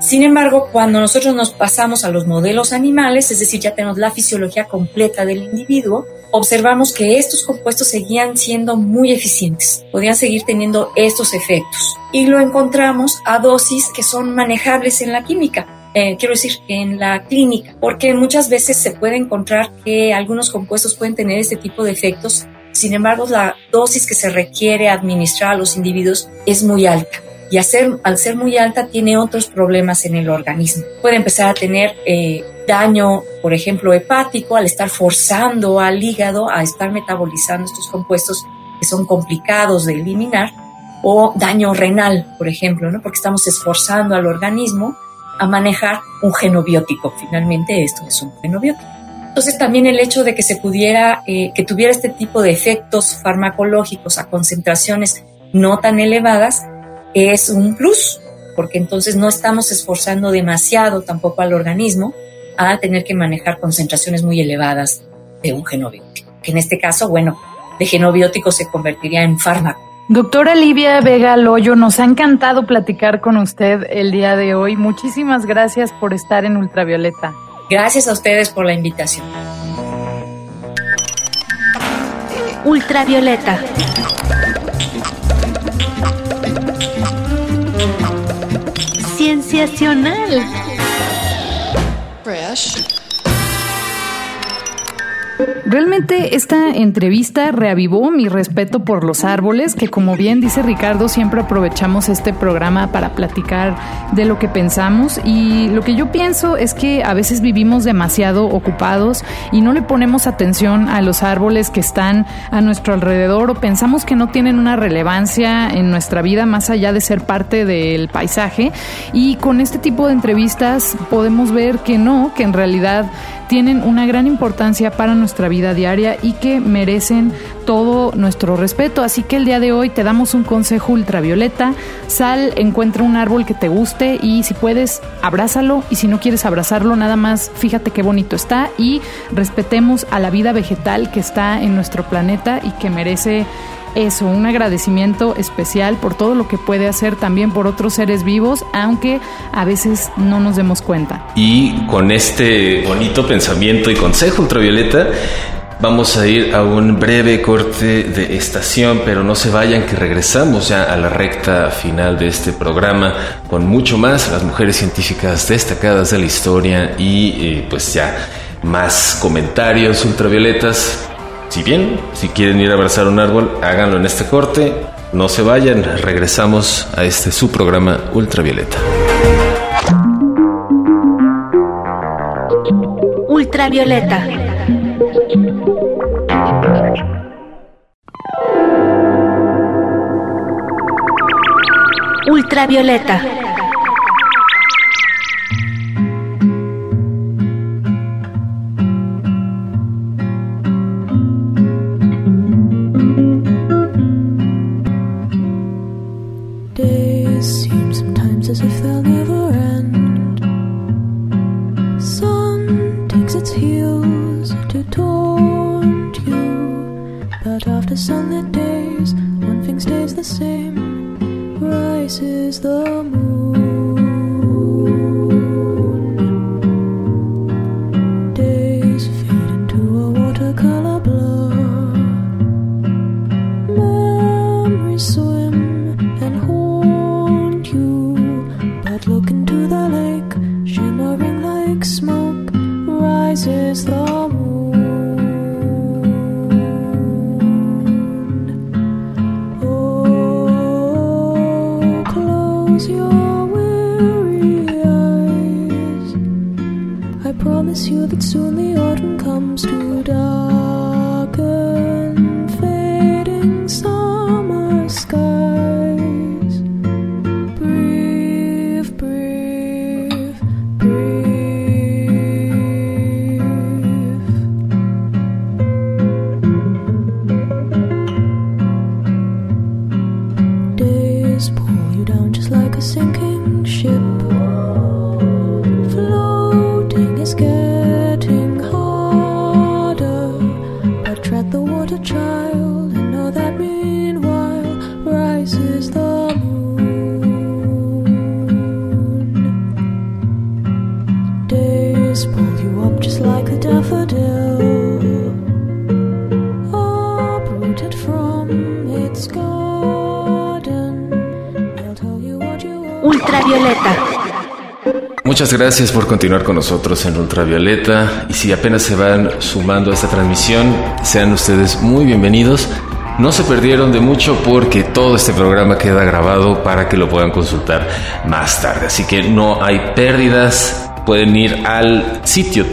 Sin embargo, cuando nosotros nos pasamos a los modelos animales, es decir, ya tenemos la fisiología completa del individuo, observamos que estos compuestos seguían siendo muy eficientes, podían seguir teniendo estos efectos. Y lo encontramos a dosis que son manejables en la química. Quiero decir, en la clínica, porque muchas veces se puede encontrar que algunos compuestos pueden tener este tipo de efectos. Sin embargo, la dosis que se requiere administrar a los individuos es muy alta. Y al ser muy alta tiene otros problemas en el organismo. Puede empezar a tener daño, por ejemplo, hepático, al estar forzando al hígado a estar metabolizando estos compuestos que son complicados de eliminar, o daño renal, por ejemplo, ¿no? Porque estamos esforzando al organismo a manejar un genobiótico. Finalmente esto es un genobiótico. Entonces también el hecho de que se pudiera, que tuviera este tipo de efectos farmacológicos a concentraciones no tan elevadas es un plus, porque entonces no estamos esforzando demasiado tampoco al organismo a tener que manejar concentraciones muy elevadas de un genobiótico, que en este caso, bueno, de genobiótico se convertiría en fármaco. Doctora Livia Vega Loyo, nos ha encantado platicar con usted el día de hoy. Muchísimas gracias por estar en Ultravioleta. Gracias a ustedes por la invitación. Ultravioleta. Cienciacional. Fresh. Realmente esta entrevista reavivó mi respeto por los árboles, que como bien dice Ricardo, siempre aprovechamos este programa para platicar de lo que pensamos, y lo que yo pienso es que a veces vivimos demasiado ocupados y no le ponemos atención a los árboles que están a nuestro alrededor, o pensamos que no tienen una relevancia en nuestra vida más allá de ser parte del paisaje, y con este tipo de entrevistas podemos ver que no, que en realidad tienen una gran importancia para nuestra vida diaria y que merecen todo nuestro respeto. Así que el día de hoy te damos un consejo ultravioleta: sal, encuentra un árbol que te guste y si puedes, abrázalo, y si no quieres abrazarlo, nada más fíjate qué bonito está, y respetemos a la vida vegetal que está en nuestro planeta y que merece eso, un agradecimiento especial por todo lo que puede hacer también por otros seres vivos, aunque a veces no nos demos cuenta. Y con este bonito pensamiento y consejo ultravioleta, vamos a ir a un breve corte de estación, pero no se vayan, que regresamos ya a la recta final de este programa con mucho más, las mujeres científicas destacadas de la historia y pues ya más comentarios ultravioletas. Si bien, si quieren ir a abrazar un árbol, háganlo en este corte. No se vayan, regresamos a este su programa Ultravioleta. Ultravioleta. Ultravioleta. As if they'll never end. Sun takes its heels to taunt you, but after sunlit days, one thing stays the same: rises the moon. Days fade into a watercolor blur. Memories swim and haunt you. But look into the lake, shimmering like smoke, rises the moon. Oh, close your weary eyes. I promise you that soon the autumn comes to darken fading summer skies. Like a sinking ship, floating is getting harder. Ultravioleta. Muchas gracias por continuar con nosotros en Ultravioleta, y si apenas se van sumando a esta transmisión, sean ustedes muy bienvenidos. No se perdieron de mucho porque todo este programa queda grabado para que lo puedan consultar más tarde, así que no hay pérdidas. Pueden ir al sitio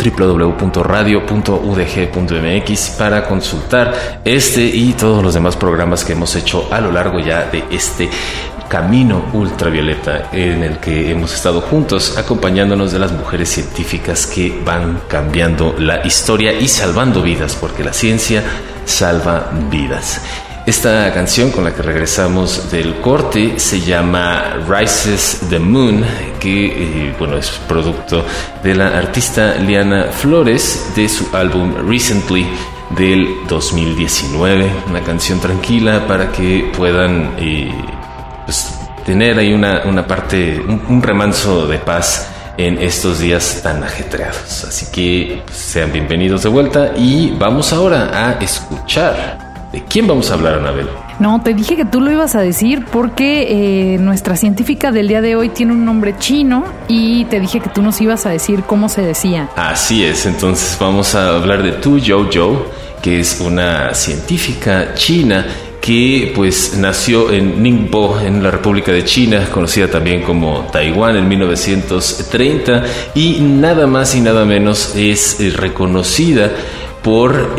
www.radio.udg.mx para consultar este y todos los demás programas que hemos hecho a lo largo ya de este camino ultravioleta en el que hemos estado juntos acompañándonos de las mujeres científicas que van cambiando la historia y salvando vidas, porque la ciencia salva vidas. Esta canción con la que regresamos del corte se llama Rises the Moon, que es producto de la artista Liana Flores de su álbum Recently del 2019. Una canción tranquila para que puedan tener ahí una parte, un remanso de paz en estos días tan ajetreados. Así que sean bienvenidos de vuelta y vamos ahora a escuchar. ¿De quién vamos a hablar, Anabel? No, te dije que tú lo ibas a decir porque nuestra científica del día de hoy tiene un nombre chino y te dije que tú nos ibas a decir cómo se decía. Así es, entonces vamos a hablar de Tu Youyou, que es una científica china que pues nació en Ningbo, en la República de China, conocida también como Taiwán, en 1930, y nada más y nada menos es reconocida por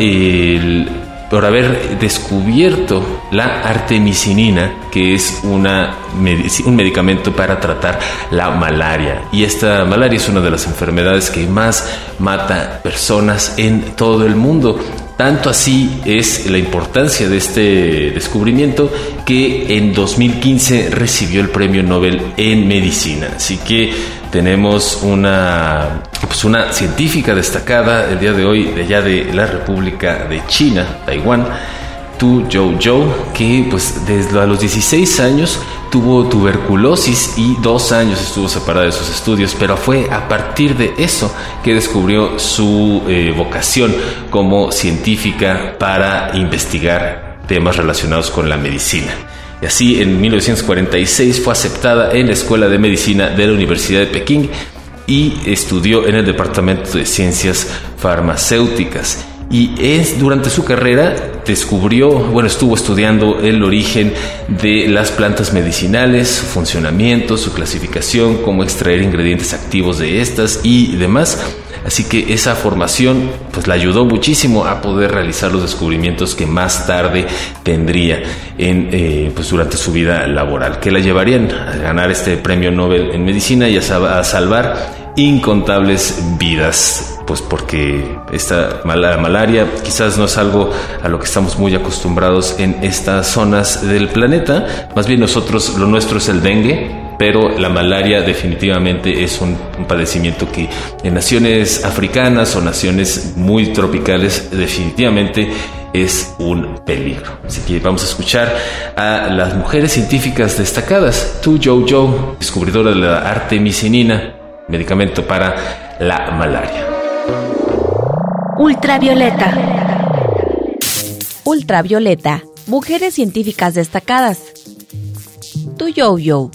haber descubierto la artemisinina, que es un medicamento para tratar la malaria. Y esta malaria es una de las enfermedades que más mata personas en todo el mundo. Tanto así es la importancia de este descubrimiento que en 2015 recibió el Premio Nobel en Medicina. Así que tenemos una científica destacada el día de hoy de allá de la República de China, Taiwán, Tu Youyou, que pues desde a los 16 años tuvo tuberculosis y 2 años estuvo separada de sus estudios, pero fue a partir de eso que descubrió su vocación como científica para investigar temas relacionados con la medicina. Y así en 1946 fue aceptada en la Escuela de Medicina de la Universidad de Pekín y estudió en el Departamento de Ciencias Farmacéuticas. Y durante su carrera estuvo estudiando el origen de las plantas medicinales, su funcionamiento, su clasificación, cómo extraer ingredientes activos de estas y demás. Así que esa formación pues la ayudó muchísimo a poder realizar los descubrimientos que más tarde tendría durante su vida laboral, que la llevarían a ganar este premio Nobel en medicina y a salvar incontables vidas, pues porque esta malaria quizás no es algo a lo que estamos muy acostumbrados en estas zonas del planeta. Más bien lo nuestro es el dengue, pero la malaria definitivamente es un padecimiento que en naciones africanas o naciones muy tropicales definitivamente es un peligro. Así que vamos a escuchar a las mujeres científicas destacadas. Tu Youyou, descubridora de la artemisinina, medicamento para la malaria. Ultravioleta. Ultravioleta, mujeres científicas destacadas. Tu Youyou.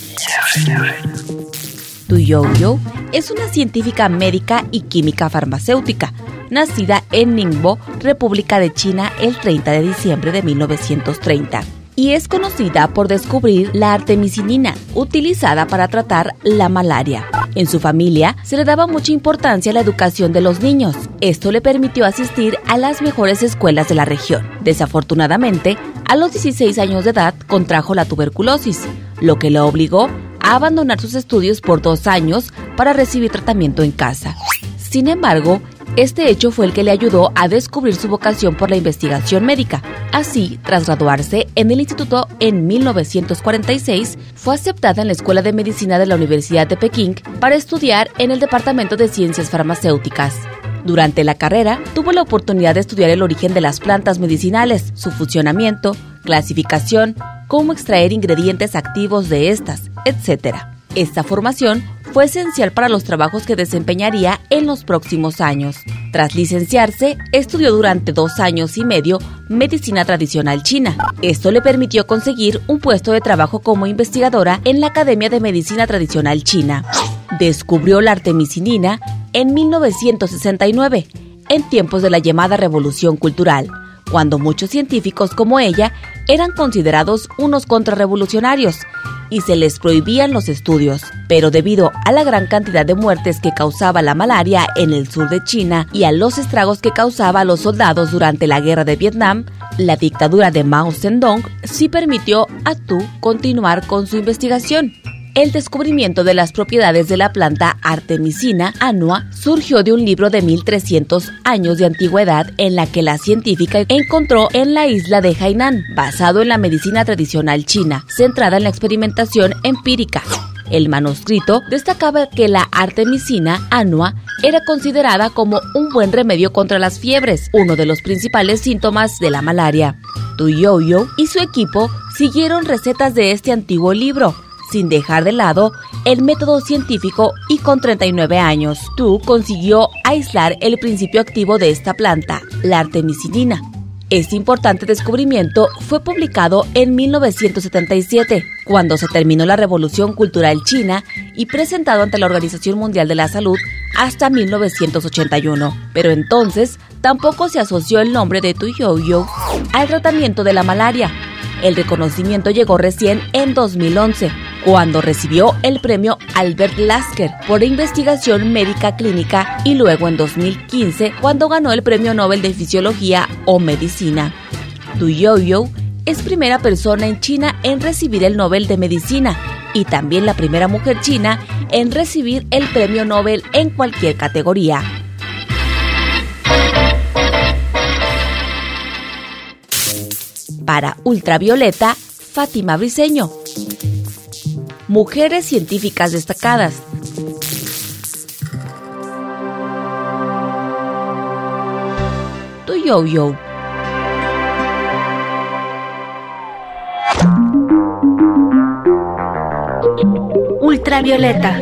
Tu Youyou es una científica médica y química farmacéutica, nacida en Ningbo, República de China, el 30 de diciembre de 1930. Y es conocida por descubrir la artemisinina, utilizada para tratar la malaria. En su familia se le daba mucha importancia a la educación de los niños. Esto le permitió asistir a las mejores escuelas de la región. Desafortunadamente, a los 16 años de edad contrajo la tuberculosis, lo que la obligó a abandonar sus estudios por 2 años para recibir tratamiento en casa. Sin embargo, este hecho fue el que le ayudó a descubrir su vocación por la investigación médica. Así, tras graduarse en el instituto en 1946, fue aceptada en la Escuela de Medicina de la Universidad de Pekín para estudiar en el Departamento de Ciencias Farmacéuticas. Durante la carrera, tuvo la oportunidad de estudiar el origen de las plantas medicinales, su funcionamiento, clasificación, cómo extraer ingredientes activos de estas, etc. Esta formación fue esencial para los trabajos que desempeñaría en los próximos años. Tras licenciarse, estudió durante 2 años y medio medicina tradicional china. Esto le permitió conseguir un puesto de trabajo como investigadora en la Academia de Medicina Tradicional China. Descubrió la artemisinina en 1969, en tiempos de la llamada Revolución Cultural, cuando muchos científicos como ella eran considerados unos contrarrevolucionarios y se les prohibían los estudios. Pero debido a la gran cantidad de muertes que causaba la malaria en el sur de China y a los estragos que causaba a los soldados durante la guerra de Vietnam, la dictadura de Mao Zedong sí permitió a Tu continuar con su investigación. El descubrimiento de las propiedades de la planta artemisina annua surgió de un libro de 1300 años de antigüedad en la que la científica encontró en la isla de Hainan, basado en la medicina tradicional china, centrada en la experimentación empírica. El manuscrito destacaba que la artemisina annua era considerada como un buen remedio contra las fiebres, uno de los principales síntomas de la malaria. Tu Youyou y su equipo siguieron recetas de este antiguo libro, sin dejar de lado el método científico, y con 39 años, Tu consiguió aislar el principio activo de esta planta, la artemisinina. Este importante descubrimiento fue publicado en 1977, cuando se terminó la Revolución Cultural China, y presentado ante la Organización Mundial de la Salud hasta 1981. Pero entonces tampoco se asoció el nombre de Tu Youyou al tratamiento de la malaria. El reconocimiento llegó recién en 2011, cuando recibió el premio Albert Lasker por investigación médica clínica, y luego en 2015, cuando ganó el premio Nobel de Fisiología o Medicina. Tu Youyou es primera persona en China en recibir el Nobel de Medicina y también la primera mujer china en recibir el premio Nobel en cualquier categoría. Para Ultravioleta, Fátima Briceño. Mujeres científicas destacadas. Tu Youyou. Ultravioleta.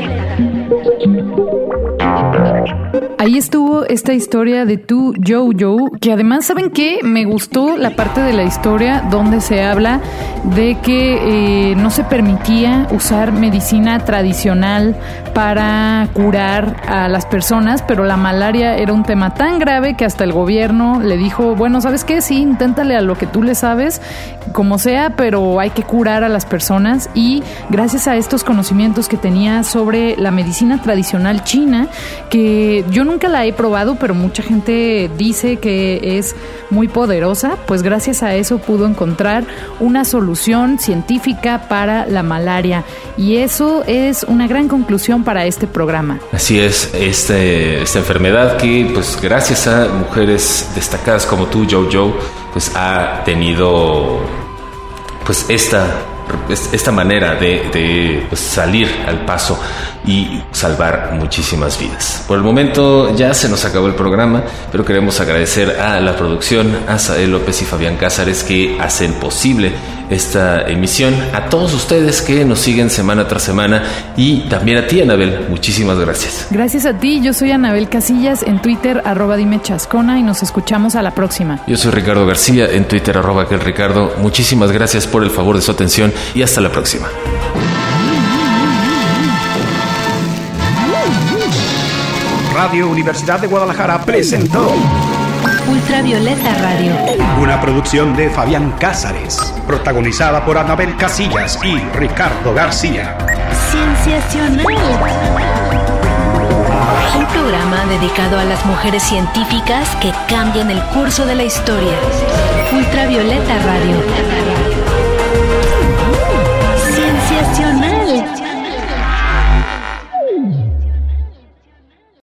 Ahí estuvo esta historia de Tu Youyou, que además, ¿saben qué? Me gustó la parte de la historia donde se habla de que no se permitía usar medicina tradicional para curar a las personas, pero la malaria era un tema tan grave que hasta el gobierno le dijo, bueno, ¿sabes qué? Sí, inténtale a lo que tú le sabes, como sea, pero hay que curar a las personas. Y gracias a estos conocimientos que tenía sobre la medicina tradicional china, que yo nunca la he probado, pero mucha gente dice que es muy poderosa, pues gracias a eso pudo encontrar una solución científica para la malaria. Y eso es una gran conclusión para este programa. Así es, esta enfermedad que, pues gracias a mujeres destacadas como Tu Youyou, pues ha tenido pues esta manera de pues, salir al paso y salvar muchísimas vidas. Por el momento ya se nos acabó el programa, pero queremos agradecer a la producción, a Sael López y Fabián Cázares, que hacen posible esta emisión, a todos ustedes que nos siguen semana tras semana, y también a ti, Anabel, muchísimas gracias. Gracias a ti, yo soy Anabel Casillas, en Twitter @dimechascona, y nos escuchamos a la próxima. Yo soy Ricardo García, en Twitter @aquelricardo. Muchísimas gracias por el favor de su atención y hasta la próxima. Radio Universidad de Guadalajara presentó Ultravioleta Radio, una producción de Fabián Cázares, protagonizada por Anabel Casillas y Ricardo García. Cienciacional. Un programa dedicado a las mujeres científicas que cambian el curso de la historia. Ultravioleta Radio. Cienciacional.